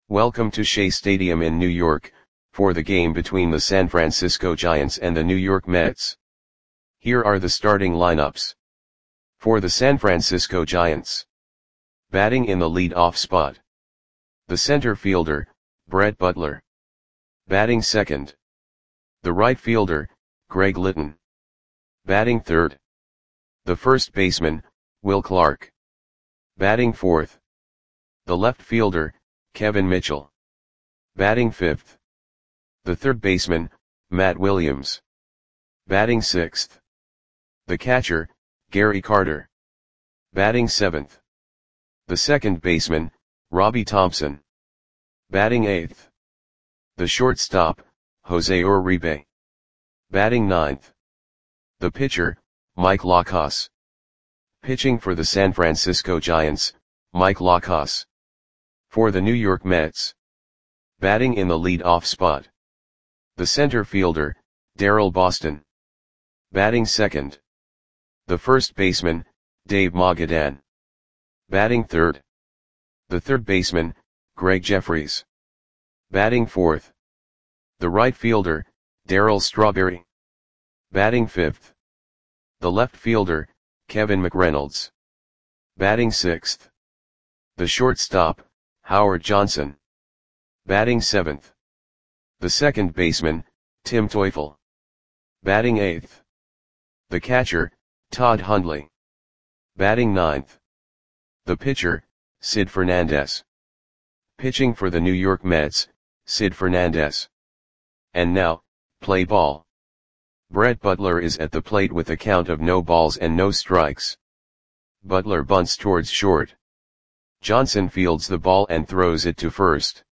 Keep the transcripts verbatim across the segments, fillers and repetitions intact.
Welcome to Shea Stadium in New York, for the game between the San Francisco Giants and the New York Mets. Here are the starting lineups. For the San Francisco Giants. Batting in the lead-off spot. The center fielder, Brett Butler. Batting second. The right fielder, Greg Litton. Batting third. The first baseman, Will Clark. Batting fourth. The left fielder, Kevin Mitchell. Batting fifth. The third baseman, Matt Williams. Batting sixth. The catcher, Gary Carter. Batting seventh. The second baseman, Robbie Thompson. Batting eighth. The shortstop, Jose Uribe. Batting ninth. The pitcher, Mike Lacos. Pitching for the San Francisco Giants, Mike Lacos. For the New York Mets. Batting in the lead-off spot. The center fielder, Daryl Boston. Batting second. The first baseman, Dave Magadan. Batting third. The third baseman, Greg Jeffries. Batting fourth. The right fielder, Darryl Strawberry. Batting fifth. The left fielder, Kevin McReynolds. Batting sixth. The shortstop, Howard Johnson. Batting seventh. The second baseman, Tim Teufel. Batting eighth. The catcher, Todd Hundley. Batting ninth. The pitcher, Sid Fernandez. Pitching for the New York Mets, Sid Fernandez. And now, play ball. Brett Butler is at the plate with a count of no balls and no strikes. Butler bunts towards short. Johnson fields the ball and throws it to first.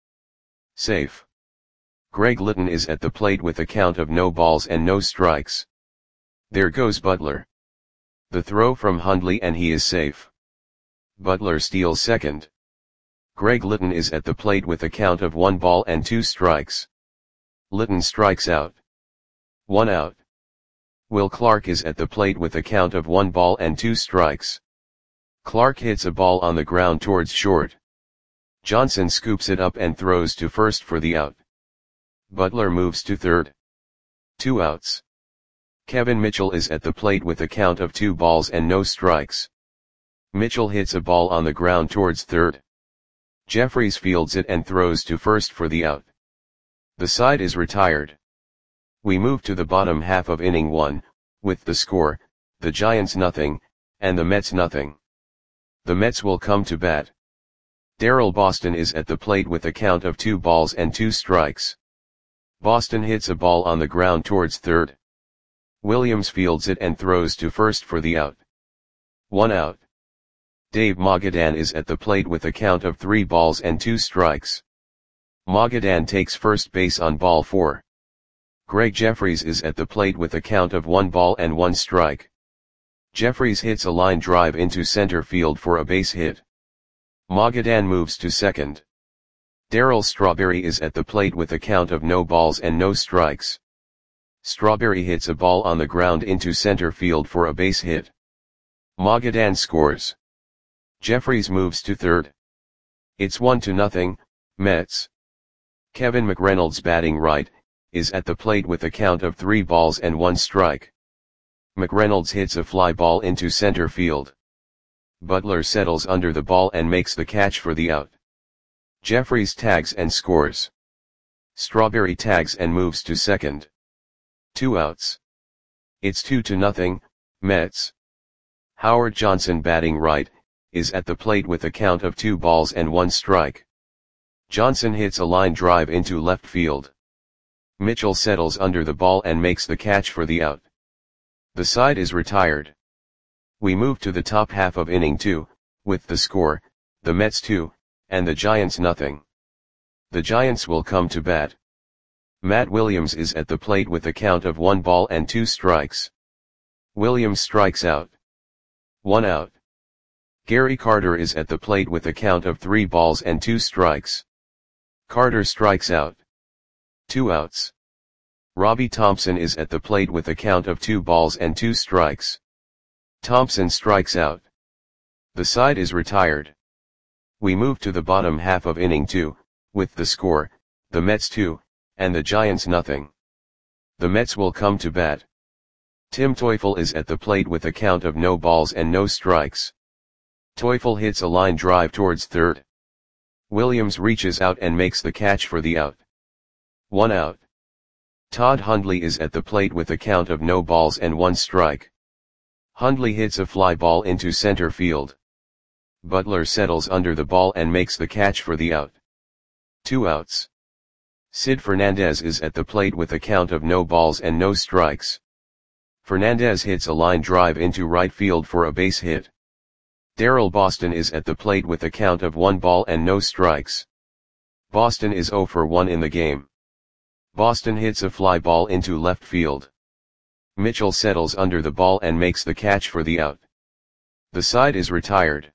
Safe. Greg Litton is at the plate with a count of no balls and no strikes. There goes Butler. The throw from Hundley and he is safe. Butler steals second. Greg Litton is at the plate with a count of one ball and two strikes. Litton strikes out. One out. Will Clark is at the plate with a count of one ball and two strikes. Clark hits a ball on the ground towards short. Johnson scoops it up and throws to first for the out. Butler moves to third. Two outs. Kevin Mitchell is at the plate with a count of two balls and no strikes. Mitchell hits a ball on the ground towards third. Jeffries fields it and throws to first for the out. The side is retired. We move to the bottom half of inning one, with the score, the Giants nothing, and the Mets nothing. The Mets will come to bat. Daryl Boston is at the plate with a count of two balls and two strikes. Boston hits a ball on the ground towards third. Williams fields it and throws to first for the out. One out. Dave Magadan is at the plate with a count of three balls and two strikes. Magadan takes first base on ball four. Greg Jeffries is at the plate with a count of one ball and one strike. Jeffries hits a line drive into center field for a base hit. Magadan moves to second. Darryl Strawberry is at the plate with a count of no balls and no strikes. Strawberry hits a ball on the ground into center field for a base hit. Magadan scores. Jeffries moves to third. It's one to nothing, Mets. Kevin McReynolds batting right, is at the plate with a count of three balls and one strike. McReynolds hits a fly ball into center field. Butler settles under the ball and makes the catch for the out. Jeffries tags and scores. Strawberry tags and moves to second. Two outs. It's two to nothing, Mets. Howard Johnson batting right, is at the plate with a count of two balls and one strike. Johnson hits a line drive into left field. Mitchell settles under the ball and makes the catch for the out. The side is retired. We move to the top half of inning two, with the score, the Mets two, and the Giants nothing. The Giants will come to bat. Matt Williams is at the plate with a count of one ball and two strikes. Williams strikes out. One out. Gary Carter is at the plate with a count of three balls and two strikes. Carter strikes out. Two outs. Robbie Thompson is at the plate with a count of two balls and two strikes. Thompson strikes out. The side is retired. We move to the bottom half of inning two, with the score, the Mets two, and the Giants nothing. The Mets will come to bat. Tim Teufel is at the plate with a count of no balls and no strikes. Teufel hits a line drive towards third. Williams reaches out and makes the catch for the out. One out. Todd Hundley is at the plate with a count of no balls and one strike. Hundley hits a fly ball into center field. Butler settles under the ball and makes the catch for the out. Two outs. Sid Fernandez is at the plate with a count of no balls and no strikes. Fernandez hits a line drive into right field for a base hit. Daryl Boston is at the plate with a count of one ball and no strikes. Boston is zero for one in the game. Boston hits a fly ball into left field. Mitchell settles under the ball and makes the catch for the out. The side is retired.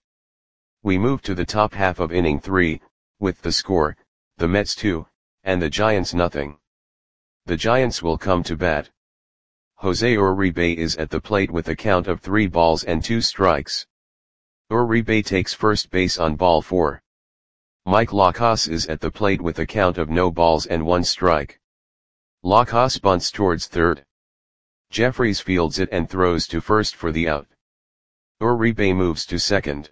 We move to the top half of inning three, with the score, the Mets two, and the Giants nothing. The Giants will come to bat. Jose Uribe is at the plate with a count of three balls and two strikes. Uribe takes first base on ball four. Mike Lacrosse is at the plate with a count of no balls and one strike. Lacrosse bunts towards third. Jeffries fields it and throws to first for the out. Uribe moves to second.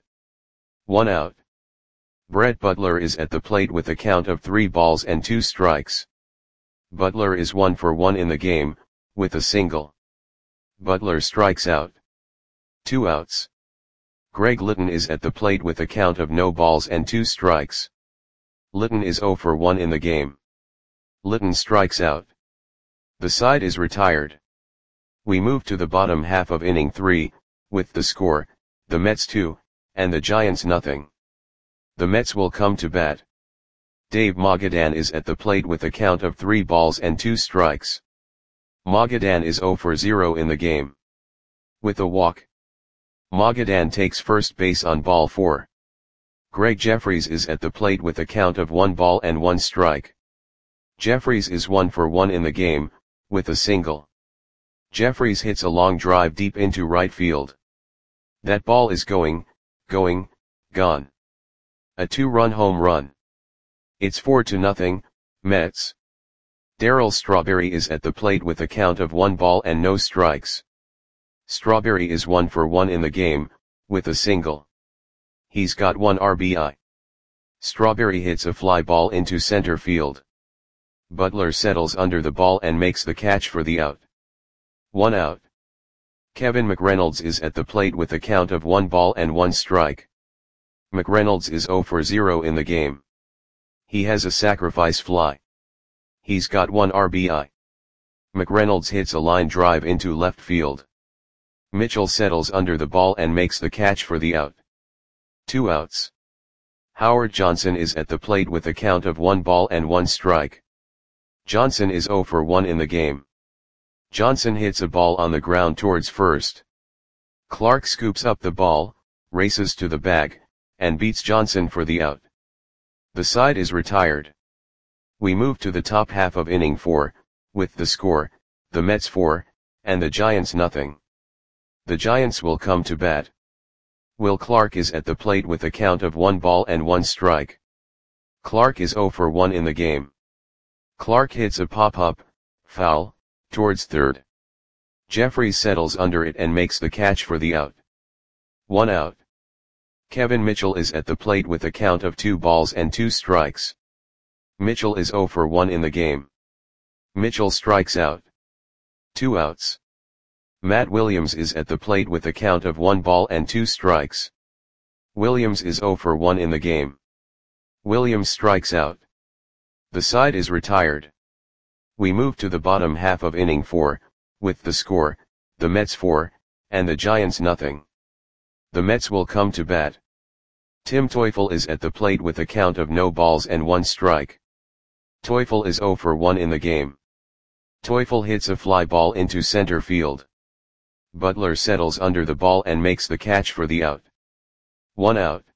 One out. Brett Butler is at the plate with a count of three balls and two strikes. Butler is one for one in the game, with a single. Butler strikes out. Two outs. Greg Litton is at the plate with a count of no balls and two strikes. Litton is zero for one in the game. Litton strikes out. The side is retired. We move to the bottom half of inning three, with the score, the Mets two, and the Giants nothing. The Mets will come to bat. Dave Magadan is at the plate with a count of three balls and two strikes. Magadan is zero for zero in the game. With a walk. Magadan takes first base on ball four. Greg Jeffries is at the plate with a count of one ball and one strike. Jeffries is one for one in the game, with a single. Jeffries hits a long drive deep into right field. That ball is going, going, gone. A two-run home run. It's four to nothing, Mets. Darryl Strawberry is at the plate with a count of one ball and no strikes. Strawberry is one for one in the game, with a single. He's got one R B I. Strawberry hits a fly ball into center field. Butler settles under the ball and makes the catch for the out. One out. Kevin McReynolds is at the plate with a count of one ball and one strike. McReynolds is zero for zero in the game. He has a sacrifice fly. He's got one R B I. McReynolds hits a line drive into left field. Mitchell settles under the ball and makes the catch for the out. Two outs. Howard Johnson is at the plate with a count of one ball and one strike. Johnson is zero for one in the game. Johnson hits a ball on the ground towards first. Clark scoops up the ball, races to the bag, and beats Johnson for the out. The side is retired. We move to the top half of inning four, with the score, the Mets four, and the Giants nothing. The Giants will come to bat. Will Clark is at the plate with a count of one ball and one strike. Clark is zero for one in the game. Clark hits a pop-up, foul, towards third. Jeffries settles under it and makes the catch for the out. One out. Kevin Mitchell is at the plate with a count of two balls and two strikes. Mitchell is zero for one in the game. Mitchell strikes out. Two outs. Matt Williams is at the plate with a count of one ball and two strikes. Williams is zero for one in the game. Williams strikes out. The side is retired. We move to the bottom half of inning four, with the score, the Mets four, and the Giants nothing. The Mets will come to bat. Tim Teufel is at the plate with a count of no balls and one strike. Teufel is zero for one in the game. Teufel hits a fly ball into center field. Butler settles under the ball and makes the catch for the out. One out.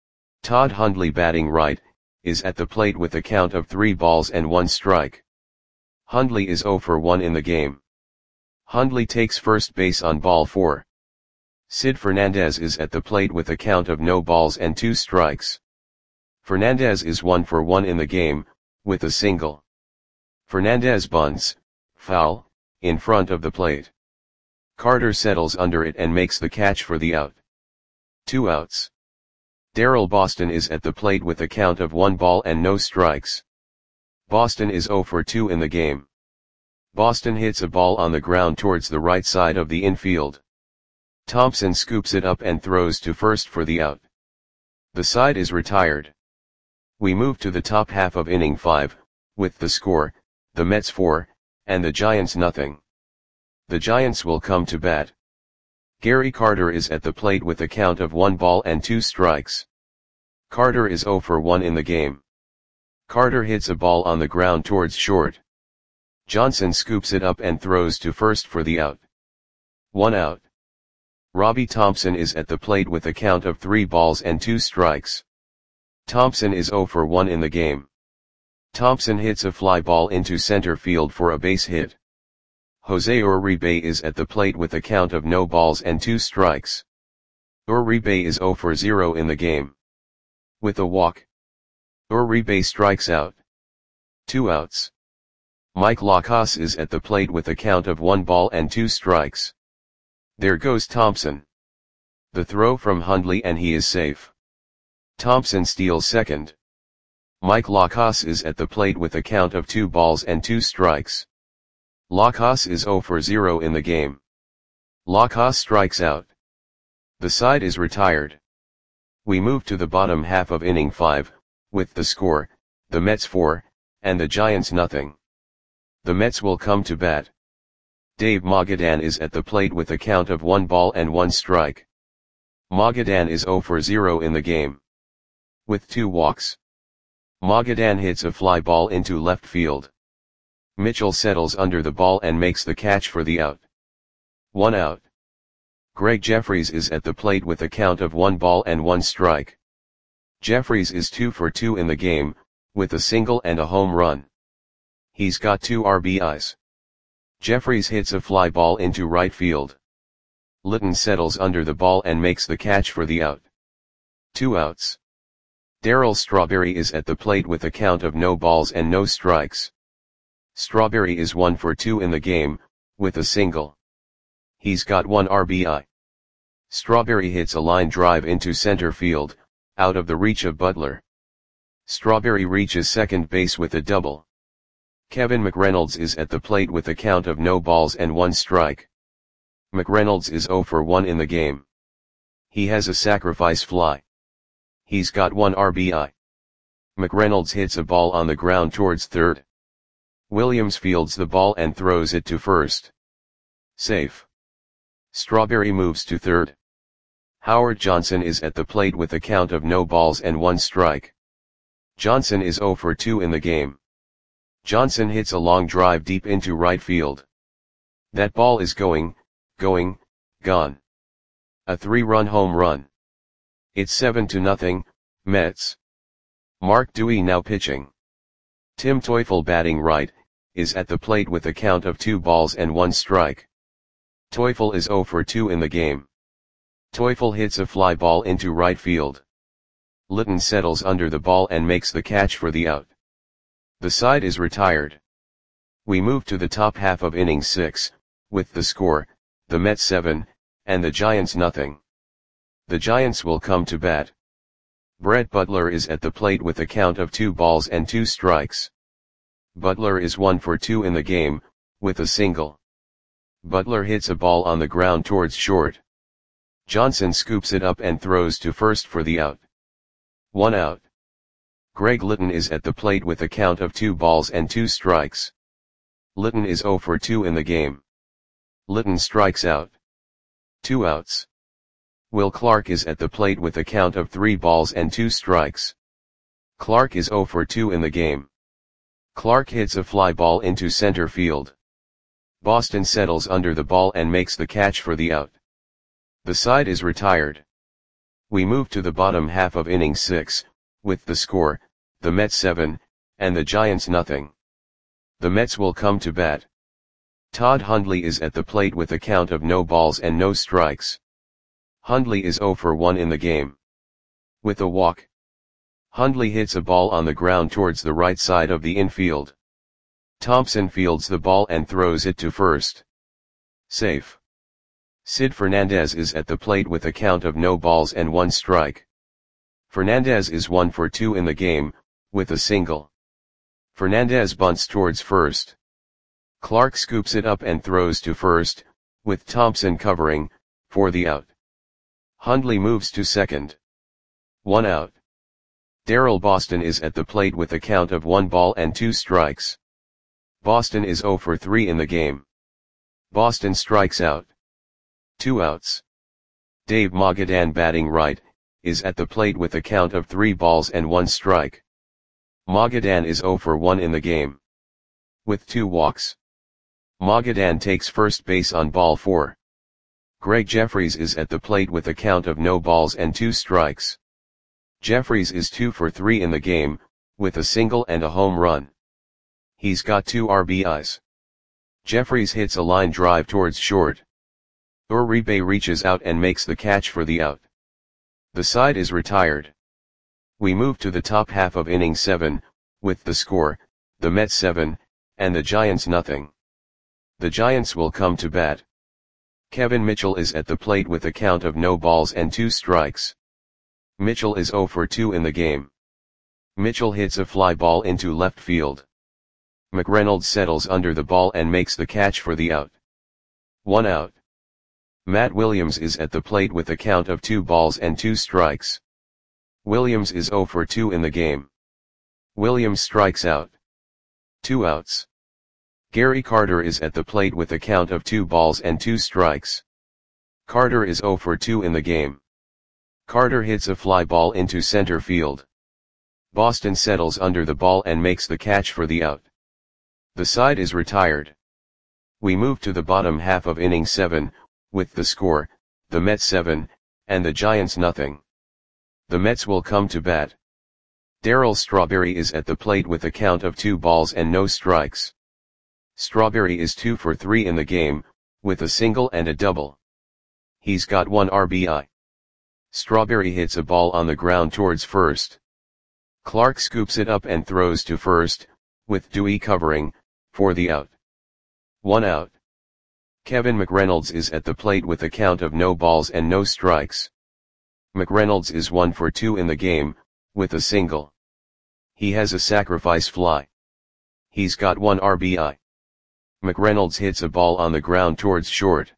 Todd Hundley, batting right, is at the plate with a count of three balls and one strike. Hundley is zero for one in the game. Hundley takes first base on ball four. Sid Fernandez is at the plate with a count of no balls and two strikes. Fernandez is one for one in the game, with a single. Fernandez bunts, foul, in front of the plate. Carter settles under it and makes the catch for the out. Two outs. Darrell Boston is at the plate with a count of one ball and no strikes. Boston is zero for two in the game. Boston hits a ball on the ground towards the right side of the infield. Thompson scoops it up and throws to first for the out. The side is retired. We move to the top half of inning five, with the score, the Mets four, and the Giants nothing. The Giants will come to bat. Gary Carter is at the plate with a count of one ball and two strikes. Carter is zero for one in the game. Carter hits a ball on the ground towards short. Johnson scoops it up and throws to first for the out. One out. Robbie Thompson is at the plate with a count of three balls and two strikes. Thompson is zero for one in the game. Thompson hits a fly ball into center field for a base hit. Jose Uribe is at the plate with a count of no balls and two strikes. Uribe is zero for zero in the game. With a walk, Uribe strikes out. Two outs. Mike Lacas is at the plate with a count of one ball and two strikes. There goes Thompson. The throw from Hundley and he is safe. Thompson steals second. Mike Lacas is at the plate with a count of two balls and two strikes. Lacas is zero for zero in the game. Lacas strikes out. The side is retired. We move to the bottom half of inning five, with the score, the Mets four, and the Giants nothing. The Mets will come to bat. Dave Magadan is at the plate with a count of one ball and one strike. Magadan is zero for zero in the game. With two walks. Magadan hits a fly ball into left field. Mitchell settles under the ball and makes the catch for the out. One out. Greg Jeffries is at the plate with a count of one ball and one strike. Jeffries is two for two in the game, with a single and a home run. He's got two R B Is. Jeffries hits a fly ball into right field. Litton settles under the ball and makes the catch for the out. Two outs. Darryl Strawberry is at the plate with a count of no balls and no strikes. Strawberry is one for two in the game, with a single. He's got one R B I. Strawberry hits a line drive into center field, out of the reach of Butler. Strawberry reaches second base with a double. Kevin McReynolds is at the plate with a count of no balls and one strike. McReynolds is zero for one in the game. He has a sacrifice fly. He's got one R B I. McReynolds hits a ball on the ground towards third. Williams fields the ball and throws it to first. Safe. Strawberry moves to third. Howard Johnson is at the plate with a count of no balls and one strike. Johnson is zero for two in the game. Johnson hits a long drive deep into right field. That ball is going, going, gone. A three-run home run. It's seven to nothing, Mets. Mark Dewey now pitching. Tim Teufel batting right, is at the plate with a count of two balls and one strike. Teufel is zero for two in the game. Teufel hits a fly ball into right field. Litton settles under the ball and makes the catch for the out. The side is retired. We move to the top half of inning six, with the score, the Mets seven, and the Giants nothing. The Giants will come to bat. Brett Butler is at the plate with a count of two balls and two strikes. Butler is one for two in the game, with a single. Butler hits a ball on the ground towards short. Johnson scoops it up and throws to first for the out. One out. Greg Litton is at the plate with a count of two balls and two strikes. Litton is zero for two in the game. Litton strikes out. Two outs. Will Clark is at the plate with a count of three balls and two strikes. Clark is zero for two in the game. Clark hits a fly ball into center field. Boston settles under the ball and makes the catch for the out. The side is retired. We move to the bottom half of inning six, with the score, the Mets seven, and the Giants nothing. The Mets will come to bat. Todd Hundley is at the plate with a count of no balls and no strikes. Hundley is zero for one in the game. With a walk. Hundley hits a ball on the ground towards the right side of the infield. Thompson fields the ball and throws it to first. Safe. Sid Fernandez is at the plate with a count of no balls and one strike. Fernandez is one for two in the game, with a single. Fernandez bunts towards first. Clark scoops it up and throws to first, with Thompson covering, for the out. Hundley moves to second. One out. Darrell Boston is at the plate with a count of one ball and two strikes. Boston is zero for three in the game. Boston strikes out. Two outs. Dave Magadan, batting right, is at the plate with a count of three balls and one strike. Magadan is zero for one in the game. With two walks. Magadan takes first base on ball four. Greg Jeffries is at the plate with a count of no balls and two strikes. Jeffries is two for three in the game, with a single and a home run. He's got two R B Is. Jeffries hits a line drive towards short. Uribe reaches out and makes the catch for the out. The side is retired. We move to the top half of inning seven, with the score, the Mets seven, and the Giants nothing. The Giants will come to bat. Kevin Mitchell is at the plate with a count of no balls and two strikes. Mitchell is zero for two in the game. Mitchell hits a fly ball into left field. McReynolds settles under the ball and makes the catch for the out. One out. Matt Williams is at the plate with a count of two balls and two strikes. Williams is zero for two in the game. Williams strikes out. Two outs. Gary Carter is at the plate with a count of two balls and two strikes. Carter is zero for two in the game. Carter hits a fly ball into center field. Boston settles under the ball and makes the catch for the out. The side is retired. We move to the bottom half of inning seven, with the score, the Mets seven, and the Giants nothing. The Mets will come to bat. Darryl Strawberry is at the plate with a count of two balls and no strikes. Strawberry is two for three in the game, with a single and a double. He's got one R B I. Strawberry hits a ball on the ground towards first. Clark scoops it up and throws to first, with Dewey covering, for the out. One out. Kevin McReynolds is at the plate with a count of no balls and no strikes. McReynolds is one for two in the game, with a single. He has a sacrifice fly. He's got one R B I. McReynolds hits a ball on the ground towards short.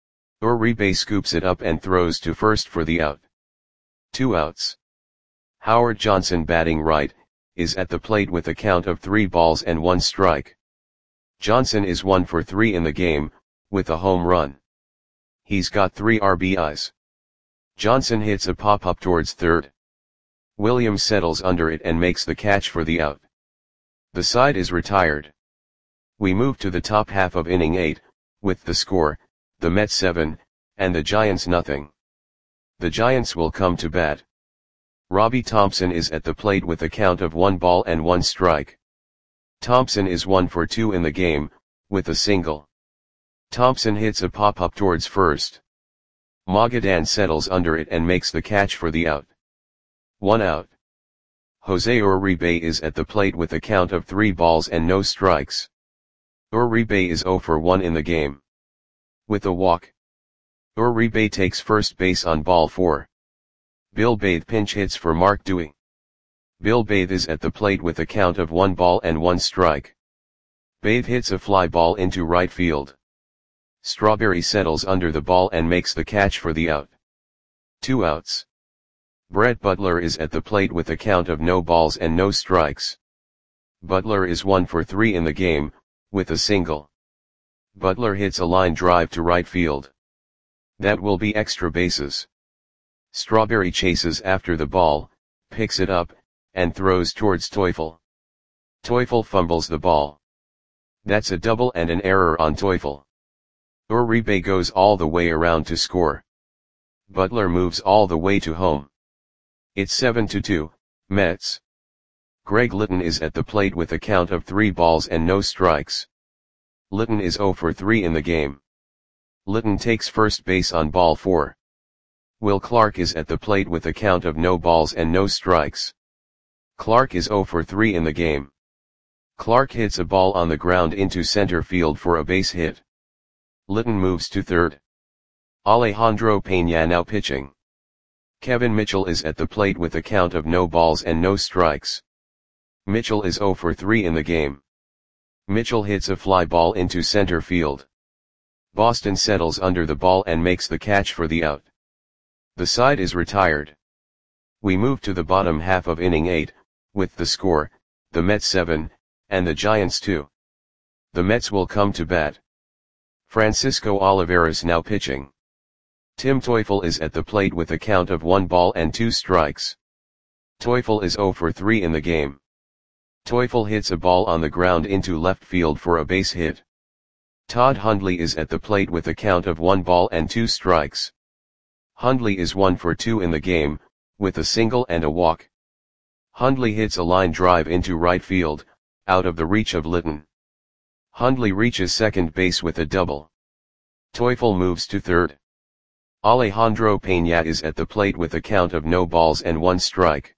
Uribe scoops it up and throws to first for the out. Two outs. Howard Johnson, batting right, is at the plate with a count of three balls and one strike. Johnson is one for three in the game, with a home run. He's got three R B Is. Johnson hits a pop-up towards third. Williams settles under it and makes the catch for the out. The side is retired. We move to the top half of inning eight, with the score, the Mets seven, and the Giants nothing. The Giants will come to bat. Robbie Thompson is at the plate with a count of one ball and one strike. Thompson is one for two in the game, with a single. Thompson hits a pop-up towards first. Magadan settles under it and makes the catch for the out. One out. Jose Uribe is at the plate with a count of three balls and no strikes. Uribe is zero for one in the game. With a walk. Uribe takes first base on ball four. Bill Bathe pinch hits for Mark Dewey. Bill Bathe is at the plate with a count of one ball and one strike. Bathe hits a fly ball into right field. Strawberry settles under the ball and makes the catch for the out. Two outs. Brett Butler is at the plate with a count of no balls and no strikes. Butler is one for three in the game, with a single. Butler hits a line drive to right field. That will be extra bases. Strawberry chases after the ball, picks it up, and throws towards Teufel. Teufel fumbles the ball. That's a double and an error on Teufel. Uribe goes all the way around to score. Butler moves all the way to home. It's seven to two, Mets. Greg Litton is at the plate with a count of three balls and no strikes. Litton is zero for three in the game. Litton takes first base on ball four. Will Clark is at the plate with a count of no balls and no strikes. Clark is zero for three in the game. Clark hits a ball on the ground into center field for a base hit. Litton moves to third. Alejandro Peña now pitching. Kevin Mitchell is at the plate with a count of no balls and no strikes. Mitchell is zero for three in the game. Mitchell hits a fly ball into center field. Boston settles under the ball and makes the catch for the out. The side is retired. We move to the bottom half of inning eight, with the score, the Mets seven, and the Giants two. The Mets will come to bat. Francisco Olivares now pitching. Tim Teufel is at the plate with a count of one ball and two strikes. Teufel is zero for three in the game. Teufel hits a ball on the ground into left field for a base hit. Todd Hundley is at the plate with a count of one ball and two strikes. Hundley is one for two in the game, with a single and a walk. Hundley hits a line drive into right field, out of the reach of Litton. Hundley reaches second base with a double. Teufel moves to third. Alejandro Peña is at the plate with a count of no balls and one strike.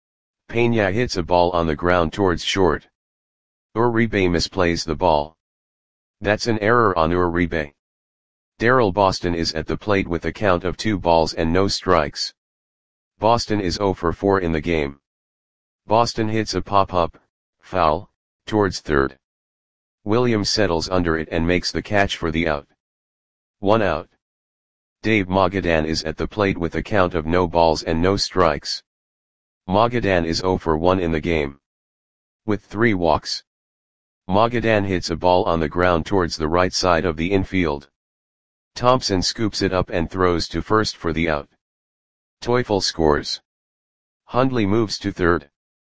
Peña hits a ball on the ground towards short. Uribe misplays the ball. That's an error on Uribe. Darrell Boston is at the plate with a count of two balls and no strikes. Boston is zero for four in the game. Boston hits a pop-up, foul, towards third. Williams settles under it and makes the catch for the out. One out. Dave Magadan is at the plate with a count of no balls and no strikes. Magadan is zero for one in the game. With three walks. Magadan hits a ball on the ground towards the right side of the infield. Thompson scoops it up and throws to first for the out. Teufel scores. Hundley moves to third.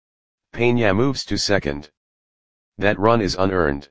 Peña moves to second. That run is unearned.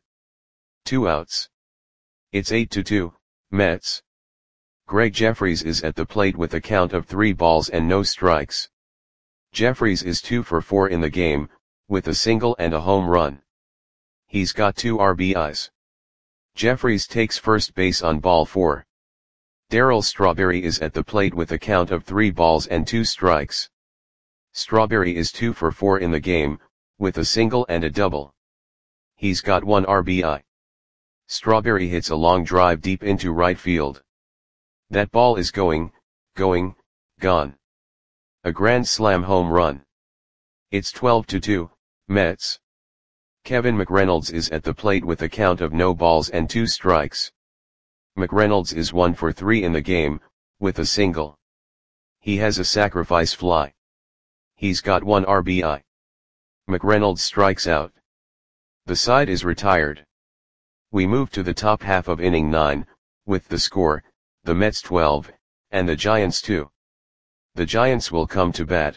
Two outs. It's eight to two, Mets. Greg Jeffries is at the plate with a count of three balls and no strikes. Jeffries is two for four in the game, with a single and a home run. He's got two R B Is. Jeffries takes first base on ball four. Darryl Strawberry is at the plate with a count of three balls and two strikes. Strawberry is two for four in the game, with a single and a double. He's got one R B I. Strawberry hits a long drive deep into right field. That ball is going, going, gone. A grand slam home run. It's twelve to two, Mets. Kevin McReynolds is at the plate with a count of no balls and two strikes. McReynolds is one for three in the game, with a single. He has a sacrifice fly. He's got one R B I. McReynolds strikes out. The side is retired. We move to the top half of inning nine, with the score, the Mets twelve, and the Giants two. The Giants will come to bat.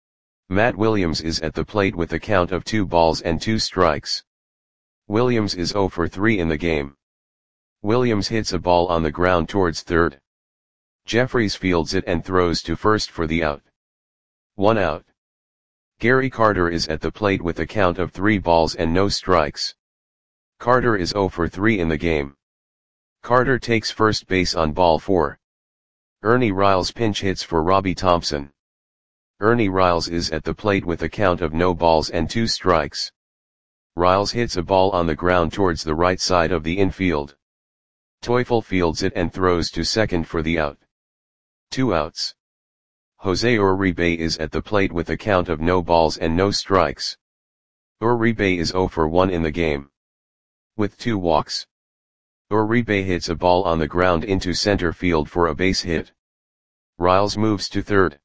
Matt Williams is at the plate with a count of two balls and two strikes. Williams is zero for three in the game. Williams hits a ball on the ground towards third. Jeffries fields it and throws to first for the out. One out. Gary Carter is at the plate with a count of three balls and no strikes. Carter is zero for three in the game. Carter takes first base on ball four. Ernie Riles pinch hits for Robbie Thompson. Ernie Riles is at the plate with a count of no balls and two strikes. Riles hits a ball on the ground towards the right side of the infield. Teufel fields it and throws to second for the out. Two outs. Jose Uribe is at the plate with a count of no balls and no strikes. Uribe is zero for one in the game. With two walks. Uribe hits a ball on the ground into center field for a base hit. Riles moves to third.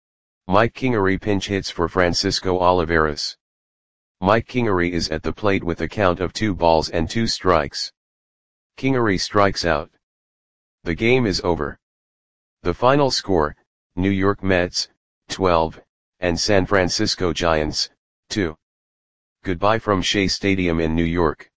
Mike Kingery pinch hits for Francisco Olivares. Mike Kingery is at the plate with a count of two balls and two strikes. Kingery strikes out. The game is over. The final score, New York Mets, twelve, and San Francisco Giants, two. Goodbye from Shea Stadium in New York.